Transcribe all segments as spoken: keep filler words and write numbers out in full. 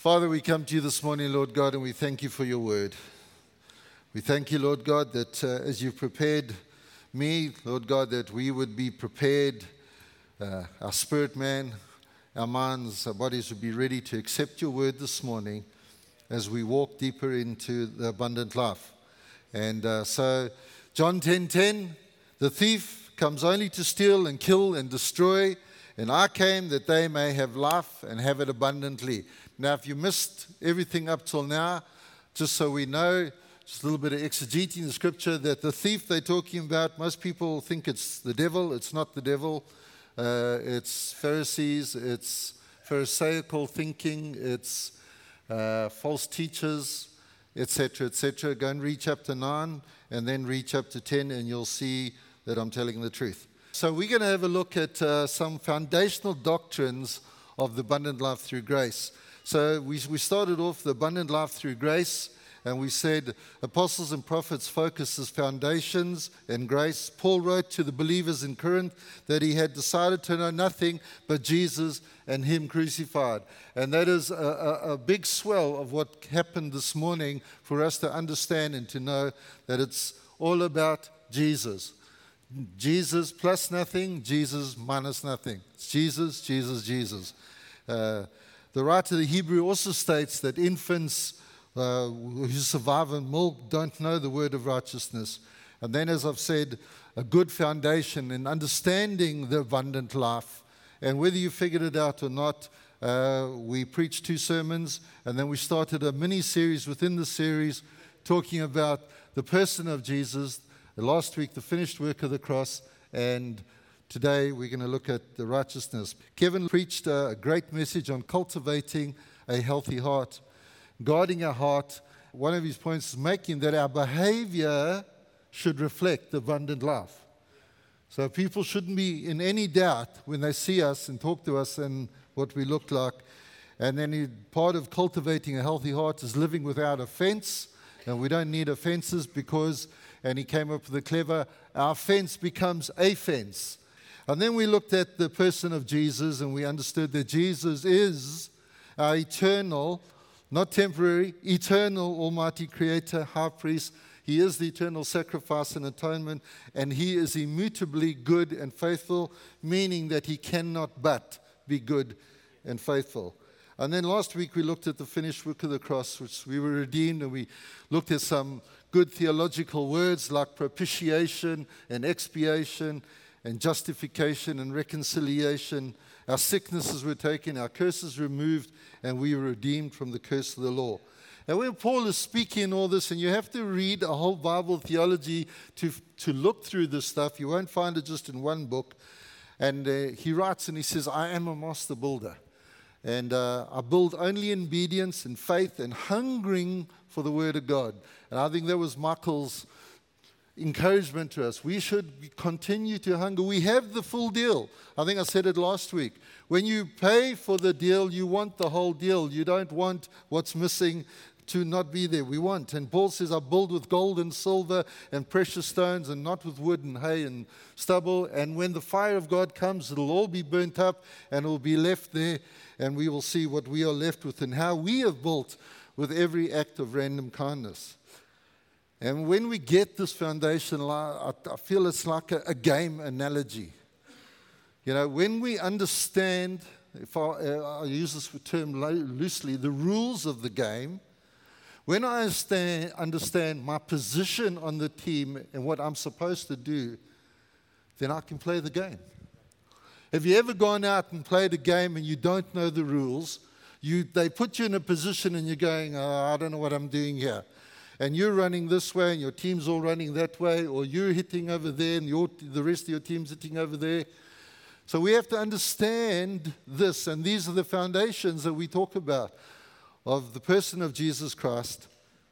Father, we come to you this morning, Lord God, and we thank you for your word. We thank you, Lord God, that uh, as you've prepared me, Lord God, that we would be prepared, uh, our spirit man, our minds, our bodies would be ready to accept your word this morning as we walk deeper into the abundant life. And uh, so, John ten ten, the thief comes only to steal and kill and destroy, and I came that they may have life and have it abundantly. Now, if you missed everything up till now, just so we know, just a little bit of exegeting the scripture, that the thief they're talking about, most people think it's the devil. It's not the devil. Uh, it's Pharisees. It's Pharisaical thinking. It's uh, false teachers, et cetera, et cetera. Go and read chapter nine and then read chapter ten, and you'll see that I'm telling the truth. So we're going to have a look at uh, some foundational doctrines of the abundant life through grace. So we, we started off the abundant life through grace, and we said apostles and prophets focus as foundations and grace. Paul wrote to the believers in Corinth that he had decided to know nothing but Jesus and him crucified. And that is a, a, a big swell of what happened this morning for us to understand and to know that it's all about Jesus. Jesus plus nothing, Jesus minus nothing. It's Jesus, Jesus, Jesus. Uh, the writer of the Hebrew also states that infants uh, who survive on milk don't know the word of righteousness. And then, as I've said, a good foundation in understanding the abundant life. And whether you figured it out or not, uh, we preached two sermons, and then we started a mini-series within the series talking about the person of Jesus. Last week, the finished work of the cross, and today we're going to look at the righteousness. Kevin preached a great message on cultivating a healthy heart, guarding our heart. One of his points is making that our behavior should reflect the abundant life. So people shouldn't be in any doubt when they see us and talk to us and what we look like. And then he, part of cultivating a healthy heart is living without offense, and we don't need offenses because... And he came up with a clever, our fence becomes a fence. And then we looked at the person of Jesus, and we understood that Jesus is our eternal, not temporary, eternal almighty creator, high priest. He is the eternal sacrifice and atonement, and he is immutably good and faithful, meaning that he cannot but be good and faithful. And then last week we looked at the finished work of the cross, which we were redeemed, and we looked at some good theological words like propitiation and expiation and justification and reconciliation. Our sicknesses were taken, our curses removed, and we were redeemed from the curse of the law. And when Paul is speaking all this, and you have to read a whole Bible theology to, to look through this stuff, you won't find it just in one book. And uh, he writes and he says, I am a master builder. And uh, I build only in obedience and faith and hungering for the word of God. And I think that was Michael's encouragement to us. We should continue to hunger. We have the full deal. I think I said it last week. When you pay for the deal, you want the whole deal. You don't want what's missing to not be there. We want. And Paul says, I build with gold and silver and precious stones and not with wood and hay and stubble. And when the fire of God comes, it'll all be burnt up and it'll be left there. And we will see what we are left with and how we have built with every act of random kindness. And when we get this foundation, I feel it's like a, a game analogy. You know, when we understand, if I, uh, I use this term loosely, the rules of the game, when I understand, understand my position on the team and what I'm supposed to do, then I can play the game. Have you ever gone out and played a game and you don't know the rules? You, they put you in a position and you're going, oh, I don't know what I'm doing here. And you're running this way and your team's all running that way, or you're hitting over there and your, the rest of your team's hitting over there. So we have to understand this, and these are the foundations that we talk about of the person of Jesus Christ,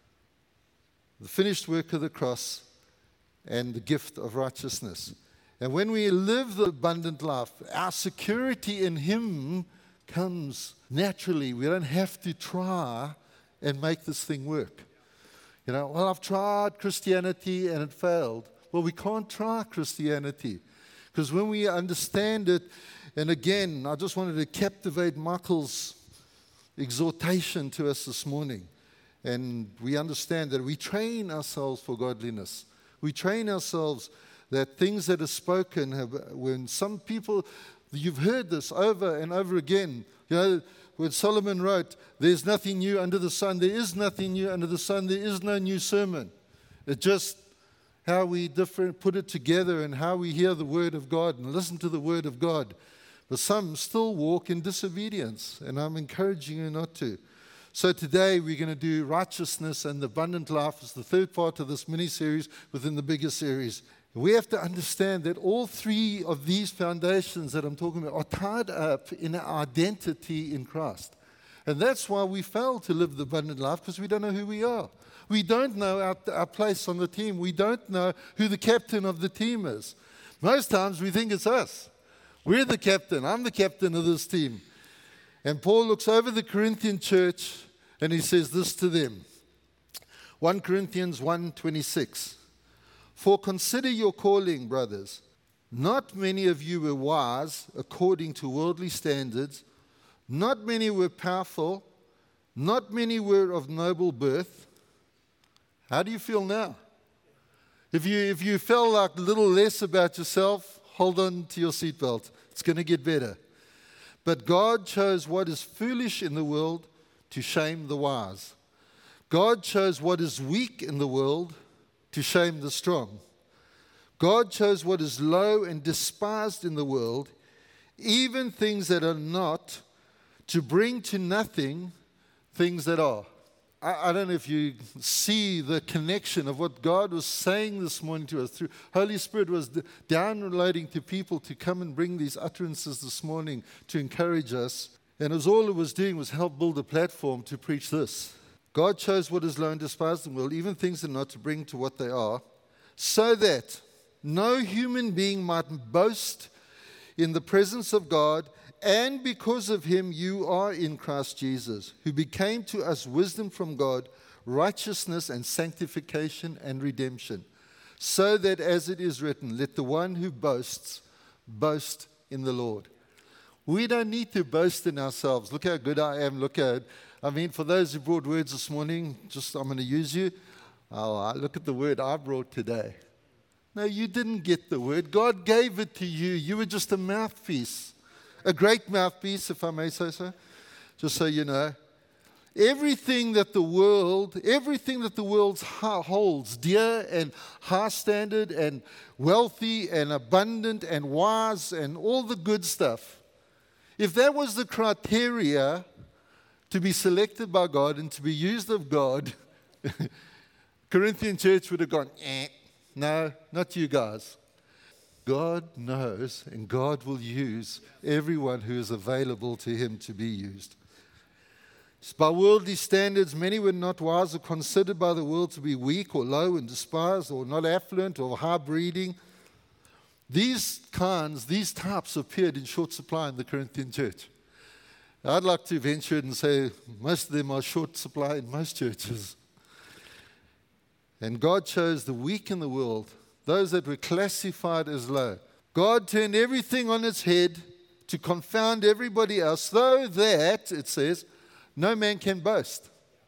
the finished work of the cross, and the gift of righteousness. And when we live the abundant life, our security in Him comes naturally. We don't have to try and make this thing work. You know, well, I've tried Christianity and it failed. Well, we can't try Christianity. Because when we understand it, and again, I just wanted to captivate Michael's exhortation to us this morning. And we understand that we train ourselves for godliness. We train ourselves that things that are spoken, have, when some people, you've heard this over and over again. You know, when Solomon wrote, there's nothing new under the sun. There is nothing new under the sun. There is no new sermon. It's just how we different, put it together and how we hear the word of God and listen to the word of God. But some still walk in disobedience, and I'm encouraging you not to. So today we're going to do righteousness and abundant life as the third part of this mini-series within the bigger series. We have to understand that all three of these foundations that I'm talking about are tied up in our identity in Christ. And that's why we fail to live the abundant life, because we don't know who we are. We don't know our, our place on the team. We don't know who the captain of the team is. Most times we think it's us. We're the captain. I'm the captain of this team. And Paul looks over the Corinthian church and he says this to them. First Corinthians one twenty-six. For consider your calling, brothers. Not many of you were wise according to worldly standards. Not many were powerful. Not many were of noble birth. How do you feel now? If you, if you felt like a little less about yourself, hold on to your seatbelt. It's going to get better. But God chose what is foolish in the world to shame the wise. God chose what is weak in the world to shame the strong. God chose what is low and despised in the world, even things that are not, to bring to nothing things that are. I, I don't know if you see the connection of what God was saying this morning to us. Through Holy Spirit was d- downloading to people to come and bring these utterances this morning to encourage us. And as all it was doing was help build a platform to preach this. God chose what is low and despised in the world, even things that are not, to bring to what they are, so that no human being might boast in the presence of God, and because of him you are in Christ Jesus, who became to us wisdom from God, righteousness and sanctification and redemption, so that as it is written, let the one who boasts boast in the Lord. We don't need to boast in ourselves. Look how good I am. Look at I mean, for those who brought words this morning, just I'm going to use you. Oh, look at the word I brought today. No, you didn't get the word. God gave it to you. You were just a mouthpiece. A great mouthpiece, if I may say so. Just so you know. Everything that the world, everything that the world holds dear and high standard and wealthy and abundant and wise and all the good stuff, if that was the criteria to be selected by God and to be used of God, Corinthian church would have gone, eh, no, not you guys. God knows and God will use everyone who is available to him to be used. By worldly standards, many were not wise or considered by the world to be weak or low and despised or not affluent or high breeding. These kinds, these types appeared in short supply in the Corinthian church. I'd like to venture and say most of them are short supply in most churches. And God chose the weak in the world, those that were classified as low. God turned everything on its head to confound everybody else, so that, it says, no man can boast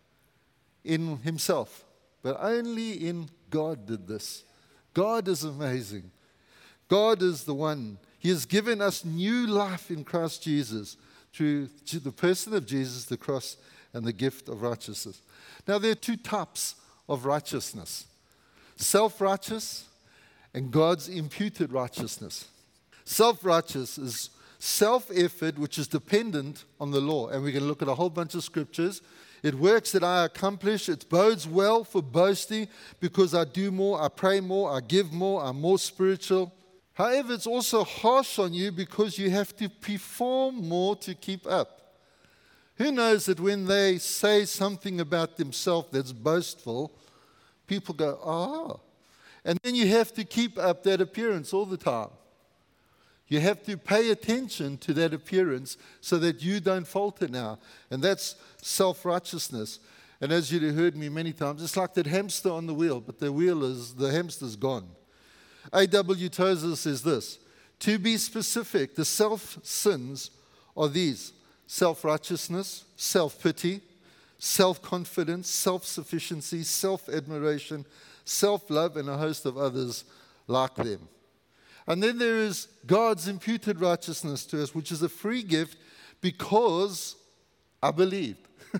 in himself, but only in God did this. God is amazing. God is the one. He has given us new life in Christ Jesus through the person of Jesus, the cross, and the gift of righteousness. Now, there are two types of righteousness. Self-righteous and God's imputed righteousness. Self-righteous is self-effort which is dependent on the law. And we're going to look at a whole bunch of scriptures. It works that I accomplish. It bodes well for boasting because I do more, I pray more, I give more, I'm more spiritual. However, it's also harsh on you because you have to perform more to keep up. Who knows that when they say something about themselves that's boastful, people go, oh. And then you have to keep up that appearance all the time. You have to pay attention to that appearance so that you don't falter now. And that's self-righteousness. And as you heard me many times, it's like that hamster on the wheel, but the wheel is, the hamster's gone. A W Tozer says this, to be specific, the self-sins are these. self-righteousness, self-pity, self-confidence, self-sufficiency, self-admiration, self-love, and a host of others like them. And then there is God's imputed righteousness to us, which is a free gift because I believed.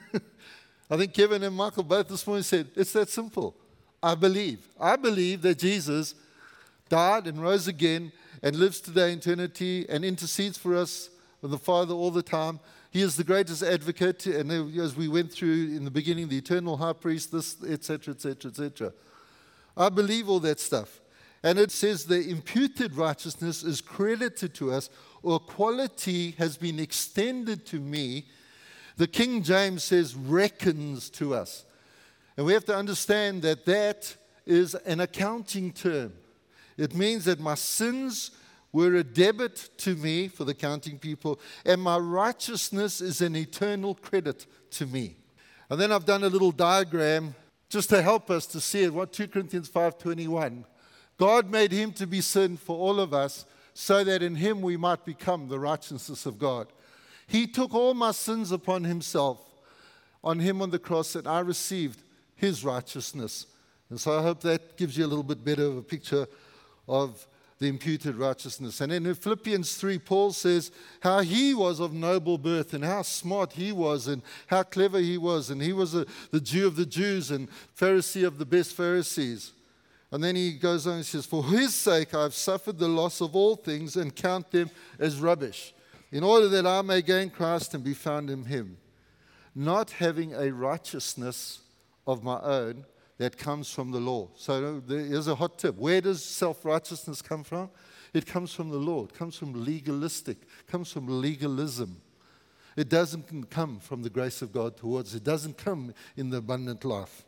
I think Kevin and Michael both this morning said, it's that simple. I believe. I believe that Jesus died and rose again and lives today in eternity and intercedes for us with the Father all the time. He is the greatest advocate, and as we went through in the beginning, the eternal high priest, this, et cetera, et cetera, et cetera. I believe all that stuff. And it says the imputed righteousness is credited to us, or quality has been extended to me. The King James says reckons to us. And we have to understand that that is an accounting term. It means that my sins were a debit to me, for the counting people, and my righteousness is an eternal credit to me. And then I've done a little diagram just to help us to see it. What two Corinthians five twenty-one. God made him to be sin for all of us, so that in him we might become the righteousness of God. He took all my sins upon himself, on him on the cross, and I received his righteousness. And so I hope that gives you a little bit better of a picture of the imputed righteousness. And in Philippians three, Paul says how he was of noble birth and how smart he was and how clever he was. And he was a, the Jew of the Jews and Pharisee of the best Pharisees. And then he goes on and says, for his sake I have suffered the loss of all things and count them as rubbish, in order that I may gain Christ and be found in him, not having a righteousness of my own that comes from the law. So here's a hot tip. Where does self-righteousness come from? It comes from the law. It comes from legalistic. It comes from legalism. It doesn't come from the grace of God towards us. It doesn't come in the abundant life.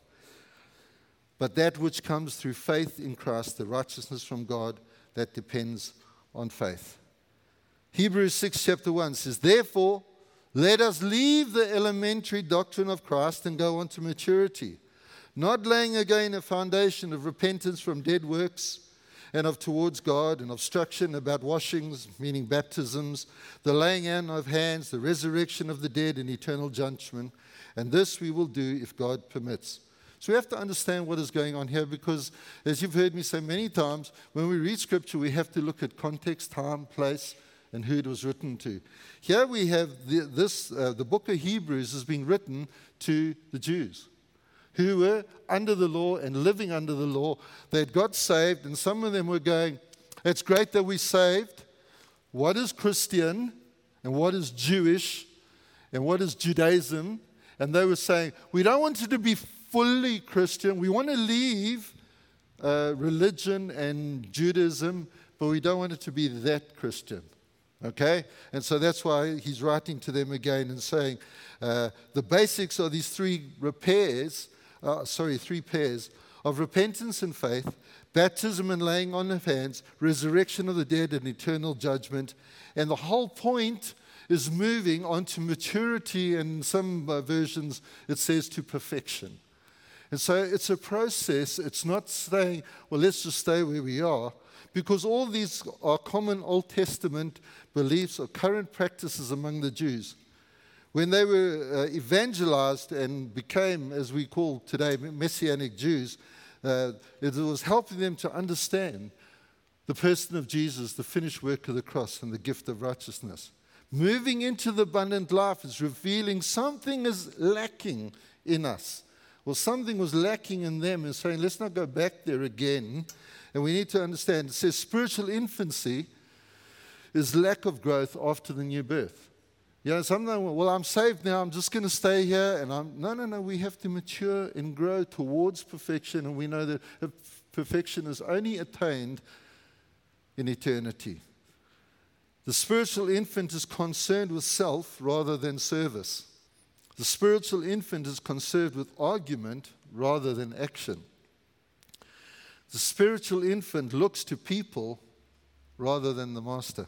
But that which comes through faith in Christ, the righteousness from God, that depends on faith. Hebrews six, chapter one says, therefore, let us leave the elementary doctrine of Christ and go on to maturity, not laying again a foundation of repentance from dead works and of towards God, and obstruction about washings, meaning baptisms, the laying on of hands, the resurrection of the dead, and eternal judgment. And this we will do if God permits. So we have to understand what is going on here, because as you've heard me say many times, when we read Scripture, we have to look at context, time, place, and who it was written to. Here we have the, this, uh, the book of Hebrews is being written to the Jews who were under the law and living under the law. They had got saved, and some of them were going, it's great that we're saved. What is Christian? And what is Jewish? And what is Judaism? And they were saying, we don't want you to be fully Christian. We want to leave uh, religion and Judaism, but we don't want it to be that Christian. Okay? And so that's why he's writing to them again and saying, uh, the basics are these three repairs, uh, sorry, three pairs of repentance and faith, baptism and laying on of hands, resurrection of the dead and eternal judgment. And the whole point is moving on to maturity, and in some uh, versions it says to perfection. And so it's a process. It's not saying, well, let's just stay where we are, because all these are common Old Testament beliefs or current practices among the Jews. When they were uh, evangelized and became, as we call today, Messianic Jews, uh, it was helping them to understand the person of Jesus, the finished work of the cross, and the gift of righteousness. Moving into the abundant life is revealing something is lacking in us. Well, something was lacking in them, and saying, let's not go back there again. And we need to understand, it says spiritual infancy is lack of growth after the new birth. You know, sometimes, well, I'm saved now, I'm just going to stay here. And I'm, no, no, no, we have to mature and grow towards perfection. And we know that perfection is only attained in eternity. The spiritual infant is concerned with self rather than service. The spiritual infant is concerned with argument rather than action. The spiritual infant looks to people rather than the master.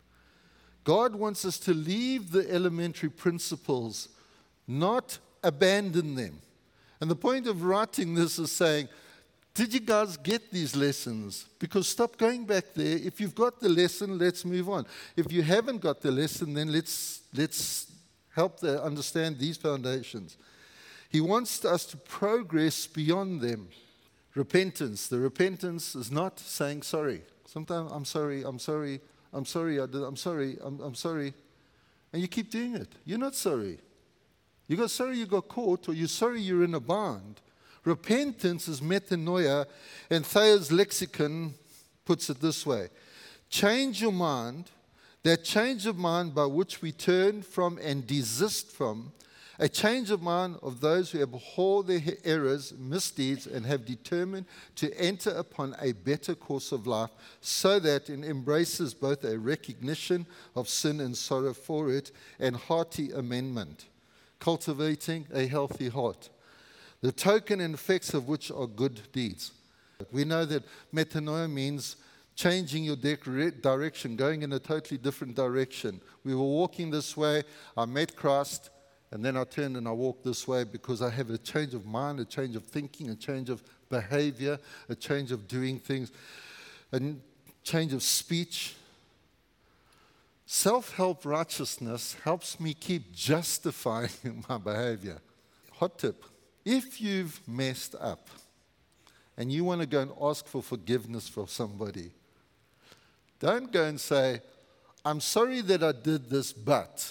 God wants us to leave the elementary principles, not abandon them. And the point of writing this is saying, did you guys get these lessons? Because stop going back there. If you've got the lesson, let's move on. If you haven't got the lesson, then let's let's help them understand these foundations. He wants us to progress beyond them. Repentance. The repentance is not saying sorry. Sometimes, I'm sorry, I'm sorry, I'm sorry, I did, I'm sorry, I'm, I'm sorry. And you keep doing it. You're not sorry. You got sorry you got caught, or you're sorry you're in a bond. Repentance is metanoia, and Thayer's lexicon puts it this way. Change your mind, that change of mind by which we turn from and desist from, a change of mind of those who abhor their errors, misdeeds, and have determined to enter upon a better course of life, so that it embraces both a recognition of sin and sorrow for it and hearty amendment, cultivating a healthy heart, the token and effects of which are good deeds. We know that metanoia means changing your direction, going in a totally different direction. We were walking this way, I met Christ, and then I turned and I walked this way because I have a change of mind, a change of thinking, a change of behavior, a change of doing things, a change of speech. Self-help righteousness helps me keep justifying my behavior. Hot tip. If you've messed up and you want to go and ask for forgiveness from somebody, don't go and say, I'm sorry that I did this, but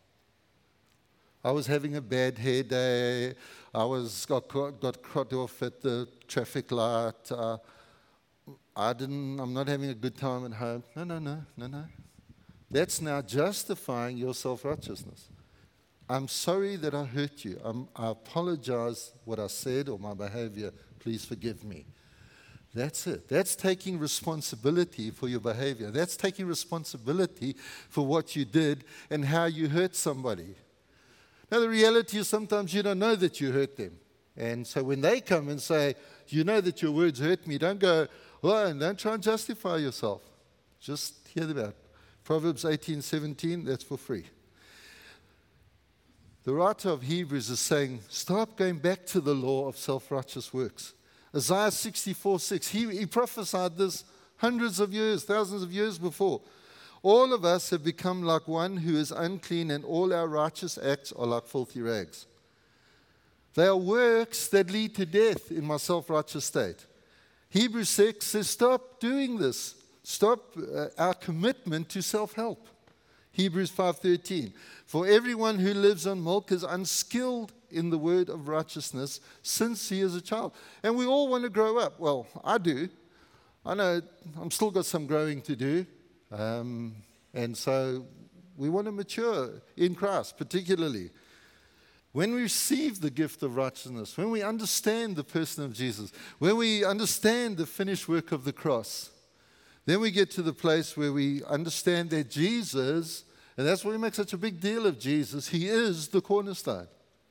I was having a bad hair day, I was got, got cut off at the traffic light, uh, I didn't, I'm not having a good time at home. No, no, no, no, no. That's now justifying your self-righteousness. I'm sorry that I hurt you. I'm, I apologize what I said or my behavior. Please forgive me. That's it. That's taking responsibility for your behavior. That's taking responsibility for what you did and how you hurt somebody. Now, the reality is sometimes you don't know that you hurt them. And so when they come and say, you know that your words hurt me, don't go, oh, and don't try and justify yourself. Just hear them out. Proverbs eighteen seventeen, that's for free. The writer of Hebrews is saying, stop going back to the law of self-righteous works. Isaiah sixty-four six, he, he prophesied this hundreds of years, thousands of years before. All of us have become like one who is unclean, and all our righteous acts are like filthy rags. They are works that lead to death in my self-righteous state. Hebrews six says, stop doing this. Stop uh, our commitment to self-help. Hebrews five thirteen, for everyone who lives on milk is unskilled in the word of righteousness since he is a child. And we all want to grow up. Well, I do. I know I'm still got some growing to do. Um, and so we want to mature in Christ, particularly. When we receive the gift of righteousness, when we understand the person of Jesus, when we understand the finished work of the cross, then we get to the place where we understand that Jesus, and that's why we make such a big deal of Jesus, he is the cornerstone.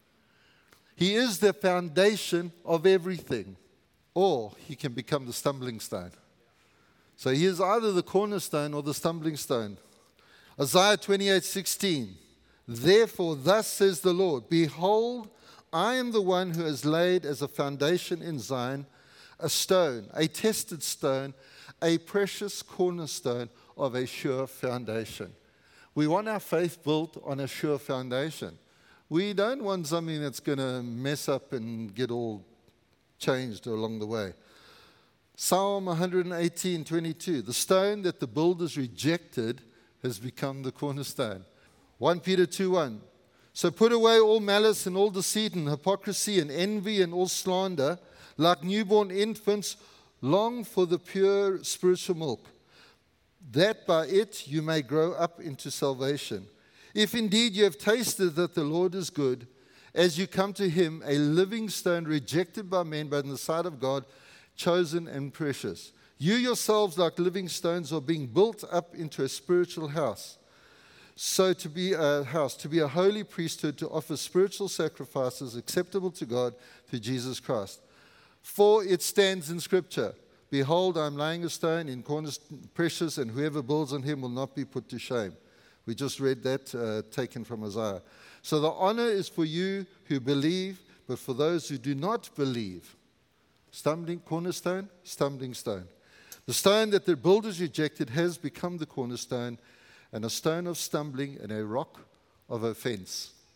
He is the foundation of everything, or he can become the stumbling stone. So he is either the cornerstone or the stumbling stone. Isaiah twenty-eight sixteen, therefore thus says the Lord, behold, I am the one who has laid as a foundation in Zion a stone, a tested stone, a precious cornerstone of a sure foundation. We want our faith built on a sure foundation. We don't want something that's going to mess up and get all changed along the way. Psalm one eighteen twenty-two, the stone that the builders rejected has become the cornerstone. First Peter two one, so put away all malice and all deceit and hypocrisy and envy and all slander. Like newborn infants, long for the pure spiritual milk, that by it you may grow up into salvation. If indeed you have tasted that the Lord is good, as you come to him, a living stone rejected by men, but in the sight of God, chosen and precious. You yourselves, like living stones, are being built up into a spiritual house. So to be a house, to be a holy priesthood, to offer spiritual sacrifices acceptable to God through Jesus Christ. For it stands in Scripture, behold, I am laying a stone in corners precious, and whoever builds on him will not be put to shame. We just read that, uh, taken from Isaiah. So the honor is for you who believe, but for those who do not believe, stumbling cornerstone, stumbling stone. The stone that the builders rejected has become the cornerstone, and a stone of stumbling and a rock of offense.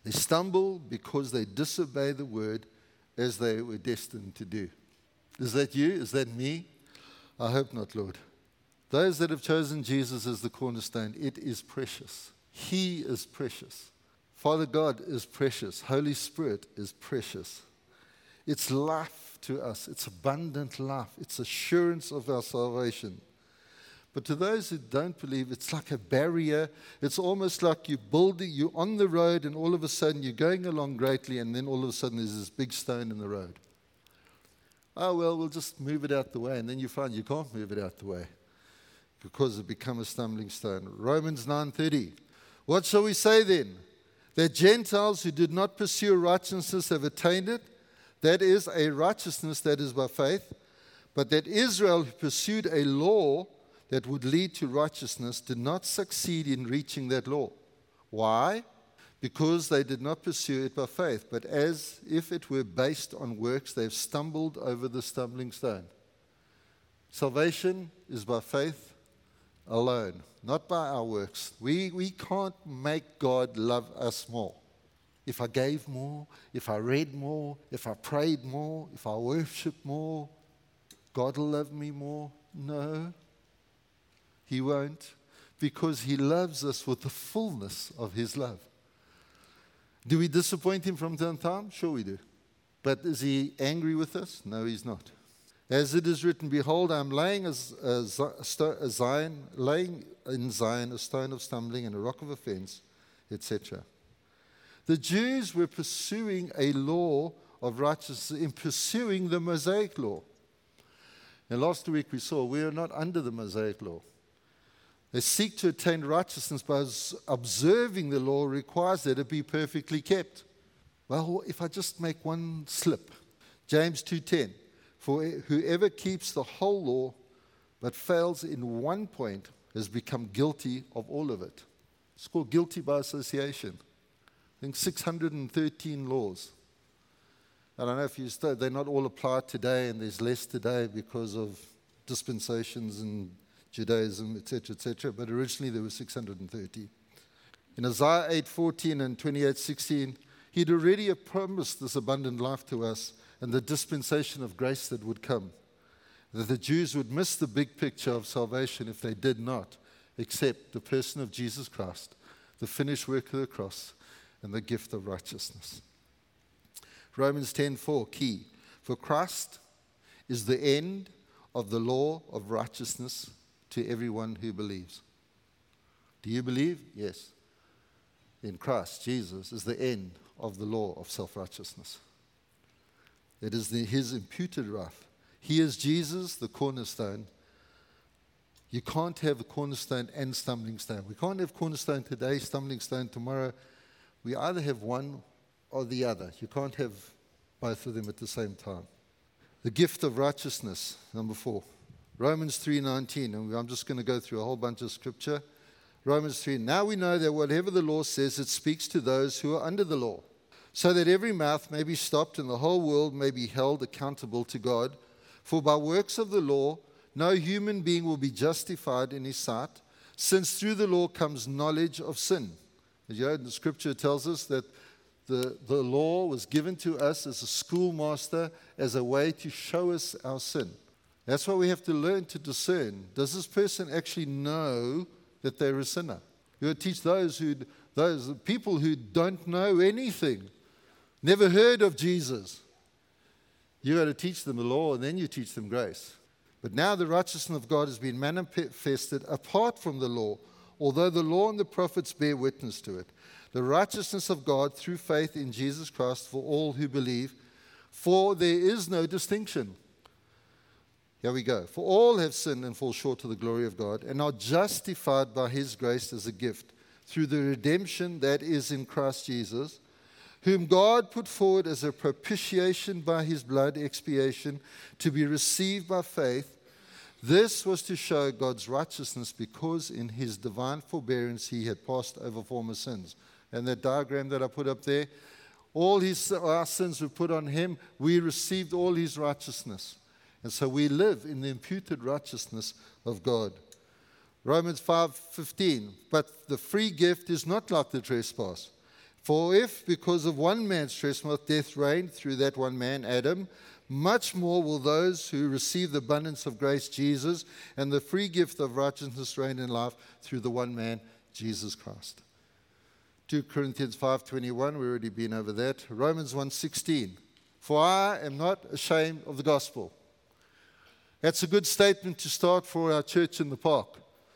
They stumble because they disobey the word as they were destined to do. Is that you? Is that me? I hope not, Lord. Those that have chosen Jesus as the cornerstone, it is precious. He is precious. Father God is precious. Holy Spirit is precious. It's life to us. It's abundant life. It's assurance of our salvation. But to those who don't believe, it's like a barrier. It's almost like you're building, you're on the road, and all of a sudden you're going along greatly, and then all of a sudden there's this big stone in the road. Oh, well, we'll just move it out the way. And then you find you can't move it out the way because it becomes a stumbling stone. Romans nine thirty. What shall we say then? That Gentiles who did not pursue righteousness have attained it. That is a righteousness that is by faith. But that Israel, who pursued a law that would lead to righteousness, did not succeed in reaching that law. Why? Because they did not pursue it by faith, but as if it were based on works, they've stumbled over the stumbling stone. Salvation is by faith alone, not by our works. We, we can't make God love us more. If I gave more, if I read more, if I prayed more, if I worshiped more, God will love me more. No, He won't, because He loves us with the fullness of His love. Do we disappoint Him from time to time? Sure we do. But is He angry with us? No, He's not. As it is written, behold, I am laying a, a, a Zion, laying in Zion a stone of stumbling and a rock of offense, et cetera. The Jews were pursuing a law of righteousness in pursuing the Mosaic law. And last week we saw we are not under the Mosaic law. They seek to attain righteousness by observing the law requires that it be perfectly kept. Well, if I just make one slip. James two ten, for whoever keeps the whole law but fails in one point has become guilty of all of it. It's called guilty by association. I think six hundred thirteen laws. I don't know if you study, they're not all applied today, and there's less today because of dispensations and Judaism, et cetera, et cetera. But originally there were six hundred thirty. In Isaiah eight fourteen and twenty-eight sixteen, He'd already promised this abundant life to us and the dispensation of grace that would come. That the Jews would miss the big picture of salvation if they did not accept the person of Jesus Christ, the finished work of the cross, and the gift of righteousness. Romans ten four, key. For Christ is the end of the law of righteousness to everyone who believes. Do you believe? Yes. In Christ, Jesus is the end of the law of self-righteousness. It is the, His imputed wrath. He is Jesus, the cornerstone. You can't have a cornerstone and stumbling stone. We can't have cornerstone today, stumbling stone tomorrow. We either have one or the other. You can't have both of them at the same time. The gift of righteousness, number four. Romans three nineteen, and I'm just going to go through a whole bunch of scripture. Romans three, now we know that whatever the law says, it speaks to those who are under the law, so that every mouth may be stopped and the whole world may be held accountable to God. For by works of the law, no human being will be justified in his sight, since through the law comes knowledge of sin. As you know, the scripture tells us that the, the law was given to us as a schoolmaster, as a way to show us our sin. That's why we have to learn to discern. Does this person actually know that they're a sinner? You got to teach those who, those people who don't know anything, never heard of Jesus. You got to teach them the law, and then you teach them grace. But now the righteousness of God has been manifested apart from the law, although the law and the prophets bear witness to it. The righteousness of God through faith in Jesus Christ for all who believe, for there is no distinction. Here we go. For all have sinned and fall short of the glory of God, and are justified by His grace as a gift, through the redemption that is in Christ Jesus, whom God put forward as a propitiation by His blood expiation, to be received by faith. This was to show God's righteousness, because in His divine forbearance He had passed over former sins. And that diagram that I put up there, all his, our sins were put on Him. We received all His righteousness. And so we live in the imputed righteousness of God. Romans five fifteen, but the free gift is not like the trespass. For if, because of one man's trespass, death reigned through that one man, Adam, much more will those who receive the abundance of grace, Jesus, and the free gift of righteousness reign in life through the one man, Jesus Christ. two Corinthians five twenty-one, we've already been over that. Romans one sixteen, for I am not ashamed of the gospel. That's a good statement to start for our church in the park.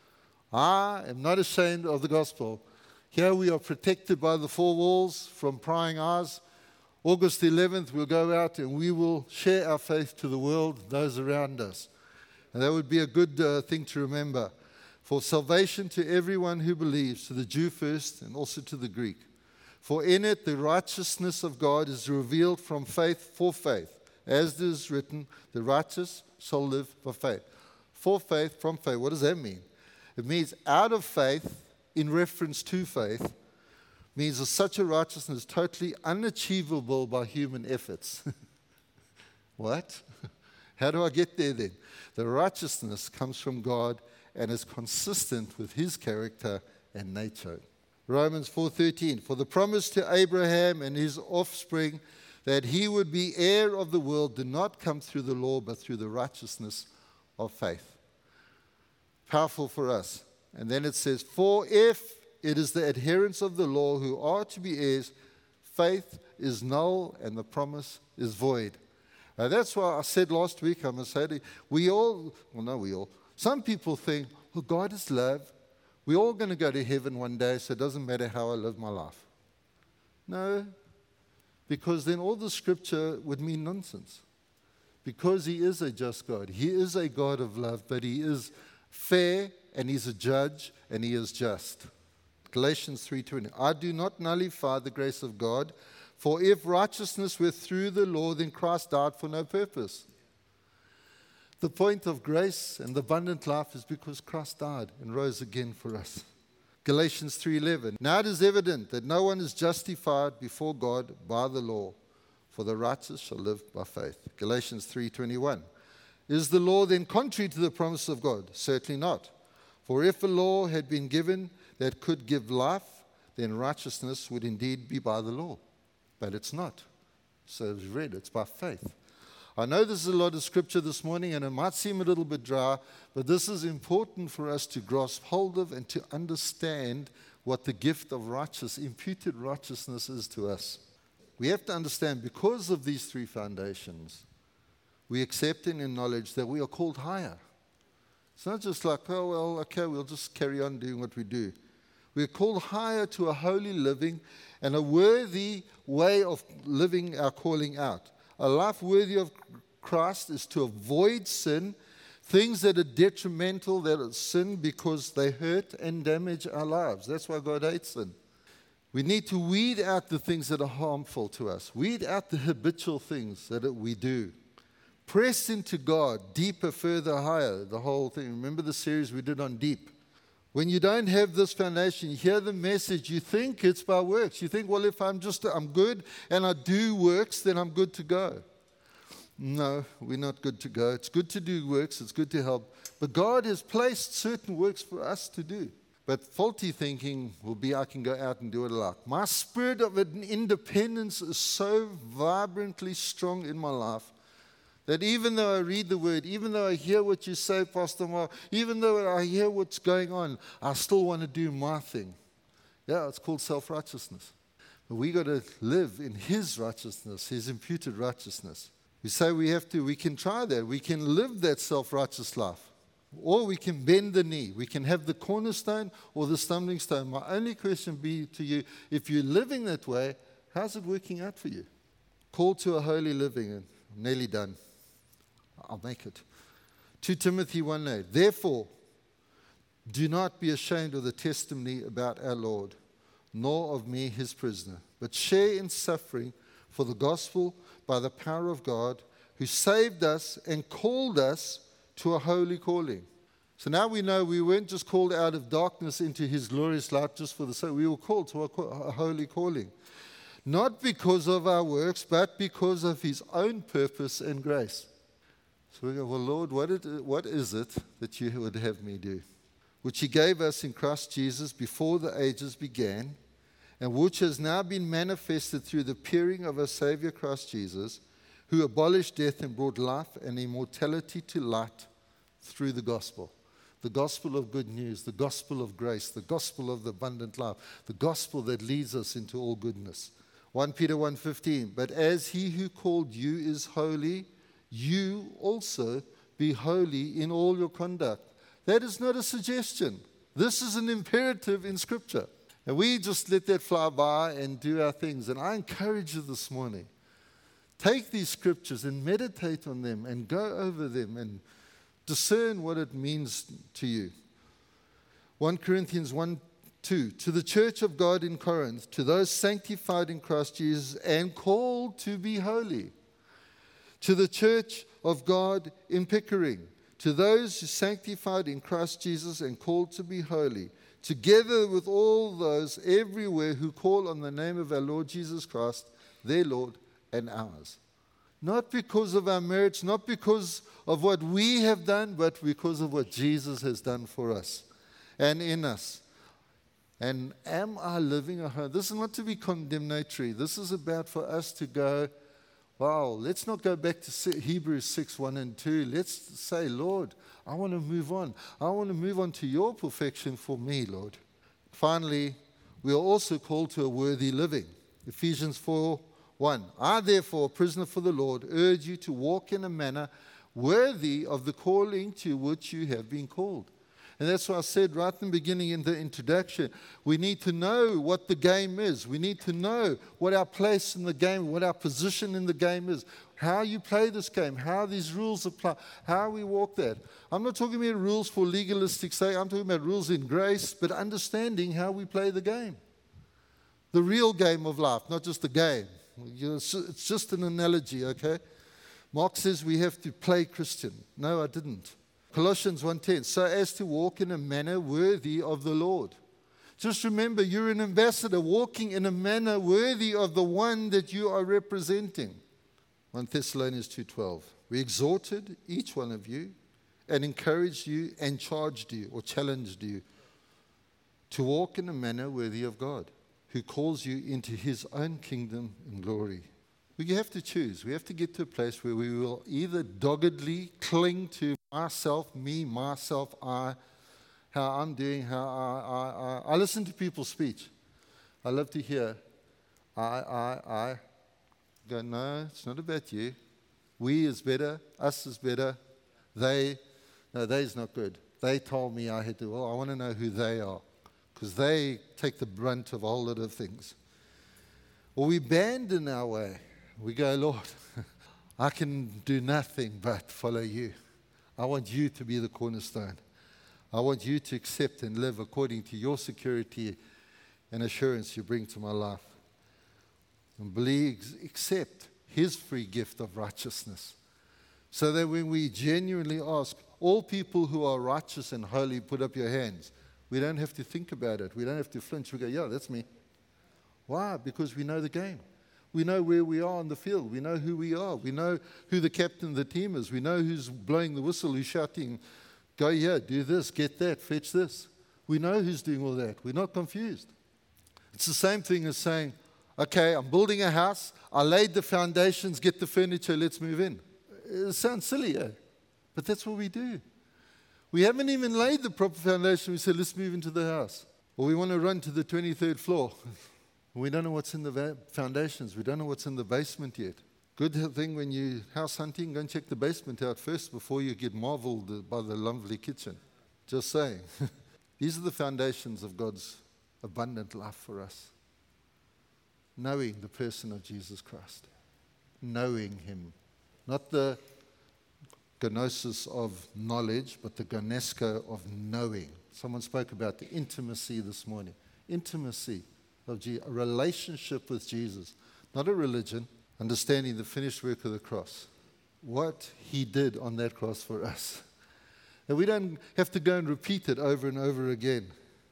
I am not ashamed of the gospel. Here we are protected by the four walls from prying eyes. August eleventh, we'll go out and we will share our faith to the world, those around us. And that would be a good uh, thing to remember. For salvation to everyone who believes, to the Jew first and also to the Greek. For in it the righteousness of God is revealed from faith for faith. As it is written, the righteous shall live by faith. For faith, from faith. What does that mean? It means out of faith, in reference to faith, means that such a righteousness is totally unachievable by human efforts. What? How do I get there then? The righteousness comes from God and is consistent with his character and nature. Romans four thirteen, for the promise to Abraham and his offspring that he would be heir of the world did not come through the law but through the righteousness of faith. Powerful for us. And then it says, for if it is the adherents of the law who are to be heirs, faith is null and the promise is void. Now that's why I said last week, I must say, to you, we all, well no we all, some people think, well God is love. We're all going to go to heaven one day, so it doesn't matter how I live my life. No, because then all the scripture would mean nonsense. Because he is a just God. He is a God of love, but he is fair, and he's a judge, and he is just. Galatians three twenty, I do not nullify the grace of God, for if righteousness were through the law, then Christ died for no purpose. The point of grace and the abundant life is because Christ died and rose again for us. Galatians three eleven, now it is evident that no one is justified before God by the law, for the righteous shall live by faith. Galatians three twenty-one, is the law then contrary to the promise of God? Certainly not. For if a law had been given that could give life, then righteousness would indeed be by the law. But it's not. So as we read, it's by faith. I know this is a lot of scripture this morning, and it might seem a little bit dry, but this is important for us to grasp hold of and to understand what the gift of righteousness, imputed righteousness is to us. We have to understand, because of these three foundations, we accept and acknowledge that we are called higher. It's not just like, oh, well, okay, we'll just carry on doing what we do. We're called higher to a holy living and a worthy way of living our calling out. A life worthy of Christ is to avoid sin, things that are detrimental, that are sin because they hurt and damage our lives. That's why God hates sin. We need to weed out the things that are harmful to us. Weed out the habitual things that we do. Press into God, deeper, further, higher, the whole thing. Remember the series we did on deep? When you don't have this foundation, you hear the message, you think it's by works. You think, well, if I'm just, I'm good and I do works, then I'm good to go. No, we're not good to go. It's good to do works, it's good to help. But God has placed certain works for us to do. But faulty thinking will be, I can go out and do what I like. My spirit of independence is so vibrantly strong in my life that even though I read the word, even though I hear what you say, Pastor Mark, even though I hear what's going on, I still want to do my thing. Yeah, it's called self-righteousness. But we got to live in his righteousness, his imputed righteousness. We say we have to, we can try that. We can live that self-righteous life. Or we can bend the knee. We can have the cornerstone or the stumbling stone. My only question be to you, if you're living that way, how's it working out for you? Call to a holy living, and I'm nearly done. I'll make it. Two Timothy one eight. Therefore, do not be ashamed of the testimony about our Lord, nor of me, his prisoner, but share in suffering for the gospel by the power of God, who saved us and called us to a holy calling. So now we know we weren't just called out of darkness into his glorious light just for the sake. We were called to a, a holy calling. Not because of our works, but because of his own purpose and grace. So we go, well, Lord, what, it, what is it that you would have me do? Which he gave us in Christ Jesus before the ages began, and which has now been manifested through the appearing of our Savior Christ Jesus, who abolished death and brought life and immortality to light through the gospel. The gospel of good news, the gospel of grace, the gospel of the abundant life, the gospel that leads us into all goodness. First Peter one fifteen, but as he who called you is holy, you also be holy in all your conduct. That is not a suggestion. This is an imperative in Scripture. And we just let that fly by and do our things. And I encourage you this morning, take these scriptures and meditate on them and go over them and discern what it means to you. First Corinthians one two, to the church of God in Corinth, to those sanctified in Christ Jesus and called to be holy. To the church of God in Pickering, to those who sanctified in Christ Jesus and called to be holy, together with all those everywhere who call on the name of our Lord Jesus Christ, their Lord and ours. Not because of our merits, not because of what we have done, but because of what Jesus has done for us and in us. And am I living a home? This is not to be condemnatory. This is about for us to go, wow, let's not go back to Hebrews six, one and two. Let's say, Lord, I want to move on. I want to move on to your perfection for me, Lord. Finally, we are also called to a worthy living. Ephesians four, one. I, therefore, a prisoner for the Lord, urge you to walk in a manner worthy of the calling to which you have been called. And that's why I said right in the beginning in the introduction, we need to know what the game is. We need to know what our place in the game, what our position in the game is, how you play this game, how these rules apply, how we walk that. I'm not talking about rules for legalistic sake. I'm talking about rules in grace, but understanding how we play the game. The real game of life, not just the game. It's just an analogy, okay? Mark says we have to play Christian. No, I didn't. Colossians one ten, so as to walk in a manner worthy of the Lord. Just remember, you're an ambassador walking in a manner worthy of the one that you are representing. First Thessalonians two twelve, we exhorted each one of you and encouraged you and charged you or challenged you to walk in a manner worthy of God, who calls you into his own kingdom and glory. We have to choose. We have to get to a place where we will either doggedly cling to myself, me, myself, I, how I'm doing, how I, I, I. I listen to people's speech. I love to hear, I, I, I. Go, no, it's not about you. We is better, us is better. They, no, they is not good. They told me I had to, well, I want to know who they are, because they take the brunt of a whole lot of things. Or we abandon our way. We go, Lord, I can do nothing but follow you. I want you to be the cornerstone. I want you to accept and live according to your security and assurance you bring to my life. And believe, accept his free gift of righteousness. So that when we genuinely ask, all people who are righteous and holy, put up your hands. We don't have to think about it. We don't have to flinch. We go, yeah, that's me. Why? Because we know the game. We know where we are on the field. We know who we are. We know who the captain of the team is. We know who's blowing the whistle, who's shouting, go here, do this, get that, fetch this. We know who's doing all that. We're not confused. It's the same thing as saying, okay, I'm building a house. I laid the foundations, get the furniture, let's move in. It sounds silly, eh? But that's what we do. We haven't even laid the proper foundation. We say, let's move into the house. Or we want to run to the twenty-third floor. We don't know what's in the foundations. We don't know what's in the basement yet. Good thing when you house hunting, go and check the basement out first before you get marveled by the lovely kitchen. Just saying. These are the foundations of God's abundant life for us. Knowing the person of Jesus Christ. Knowing him. Not the gnosis of knowledge, but the gnosko of knowing. Someone spoke about the intimacy this morning. Intimacy. Of Jesus, a relationship with Jesus, not a religion, understanding the finished work of the cross, what he did on that cross for us. And we don't have to go and repeat it over and over again.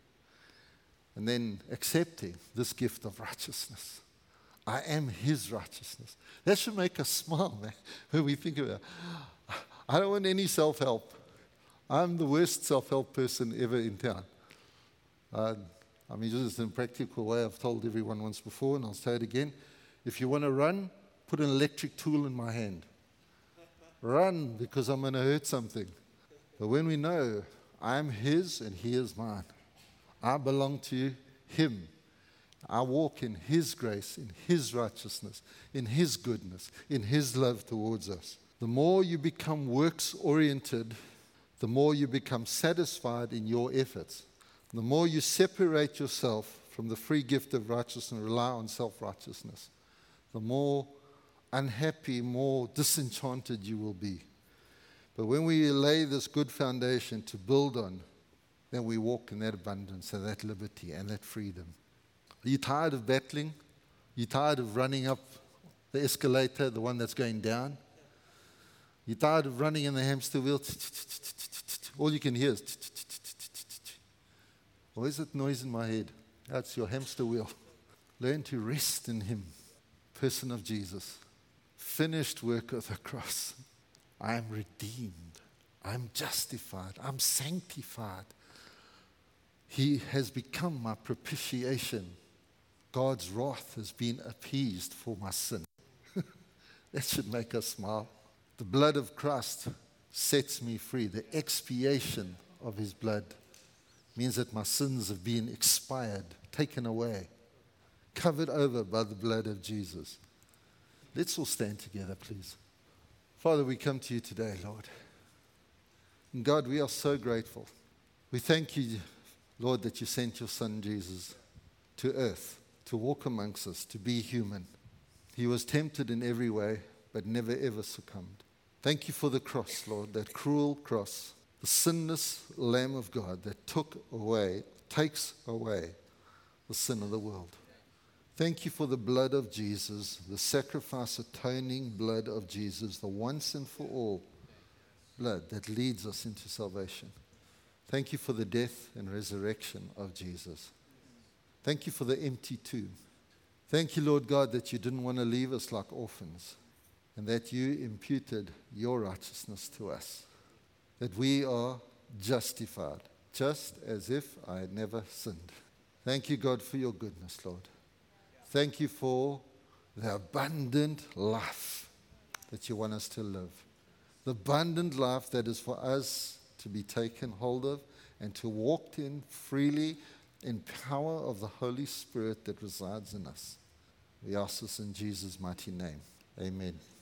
And then accepting this gift of righteousness. I am his righteousness. That should make us smile, man, when we think about it. I don't want any self-help. I'm the worst self-help person ever in town. Uh, I mean, just in a practical way, I've told everyone once before, and I'll say it again. If you want to run, put an electric tool in my hand. Run, because I'm going to hurt something. But when we know I'm His and He is mine, I belong to Him. I walk in His grace, in His righteousness, in His goodness, in His love towards us. The more you become works-oriented, the more you become satisfied in your efforts. The more you separate yourself from the free gift of righteousness and rely on self-righteousness, the more unhappy, more disenchanted you will be. But when we lay this good foundation to build on, then we walk in that abundance and that liberty and that freedom. Are you tired of battling? Are you tired of running up the escalator, the one that's going down? Are you tired of running in the hamster wheel? All you can hear is, why is that noise in my head? That's your hamster wheel. Learn to rest in Him, person of Jesus. Finished work of the cross. I am redeemed. I'm justified. I'm sanctified. He has become my propitiation. God's wrath has been appeased for my sin. That should make us smile. The blood of Christ sets me free. The expiation of His blood means that my sins have been expired, taken away, covered over by the blood of Jesus. Let's all stand together, please. Father, we come to You today, Lord. And God, we are so grateful. We thank You, Lord, that You sent Your Son, Jesus, to earth, to walk amongst us, to be human. He was tempted in every way, but never ever succumbed. Thank You for the cross, Lord, that cruel cross, the sinless Lamb of God that took away, takes away the sin of the world. Thank You for the blood of Jesus, the sacrifice, atoning blood of Jesus, the once and for all blood that leads us into salvation. Thank You for the death and resurrection of Jesus. Thank You for the empty tomb. Thank You, Lord God, that You didn't want to leave us like orphans, and that You imputed Your righteousness to us, that we are justified, just as if I had never sinned. Thank You, God, for Your goodness, Lord. Thank You for the abundant life that You want us to live. The abundant life that is for us to be taken hold of and to walk in freely in power of the Holy Spirit that resides in us. We ask this in Jesus' mighty name. Amen.